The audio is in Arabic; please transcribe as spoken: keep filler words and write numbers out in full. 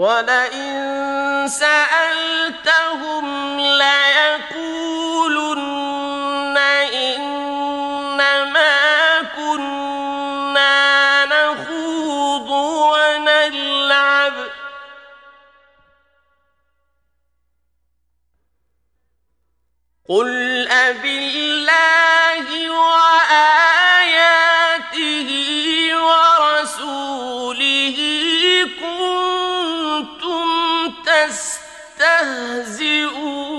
وَلَئِن سَأَلْتَهُمْ لَيَقُولُنَّ إِنَّمَا كُنَّا نَخُوضُ وَنَلْعَبُ ۚ قُلْ أَبِاللَّهِ وَآيَاتِهِ وَرَسُولِهِ كُنتُمْ تَسْتَهْزِئُونَ